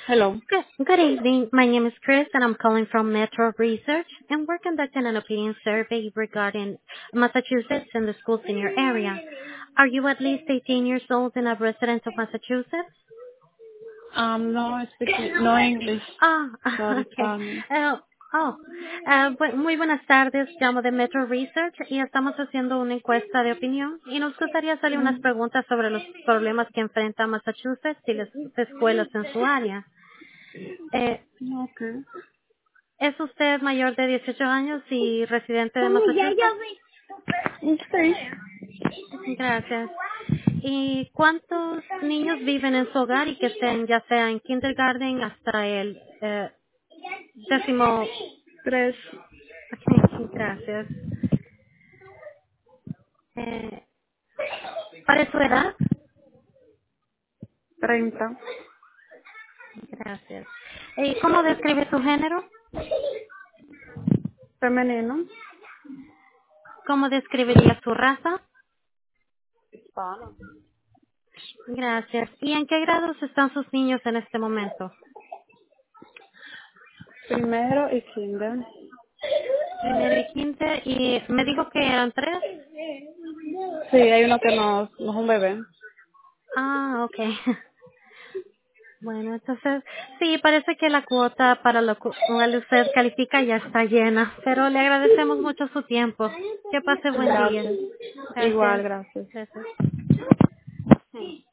Hello. Good evening. My name is Chris, and I'm calling from Metro Research, and we're conducting an opinion survey regarding Massachusetts and the schools in your area. Are you at least 18 years old and a resident of Massachusetts? No, no English. Ah, Sorry, okay. Spanish. Uh, Muy buenas tardes. Llamo de Metro Research y estamos haciendo una encuesta de opinión y nos gustaría hacerle unas preguntas sobre los problemas que enfrenta Massachusetts y las escuelas en su área. Eh, Okay. ¿Es usted mayor de 18 años y residente de Massachusetts? Sí. Gracias. ¿Y cuántos niños viven en su hogar y que estén ya sea en kindergarten hasta el décimo? 3, Ok, gracias. Eh, ¿Para su edad? 30. Gracias. ¿Y cómo describe su género? Femenino. ¿Cómo describiría su raza? Hispano. Gracias. ¿Y en qué grados están sus niños en este momento? Primero y kinder. Primero y quince. ¿Y me dijo que eran tres? Sí, hay uno que no es un bebé. Ah, ok. Bueno, entonces, sí, parece que la cuota para lo cual usted califica ya está llena, pero le agradecemos mucho su tiempo. Que pase buen día. Gracias. Igual, Gracias. gracias. Gracias.